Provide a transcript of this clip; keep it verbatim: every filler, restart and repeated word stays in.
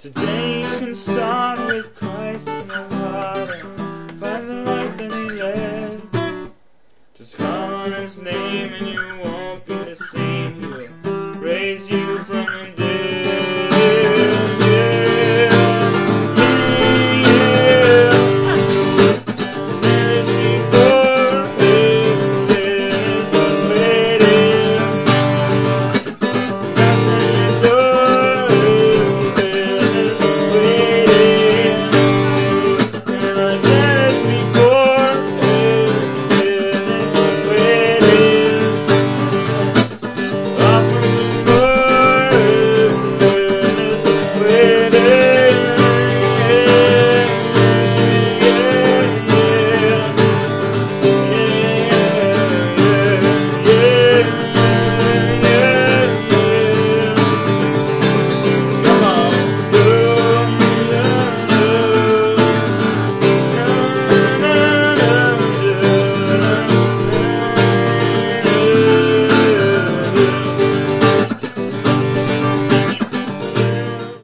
Today you can start with Christ in your heart and find the life that He led. Just call on His name and you won't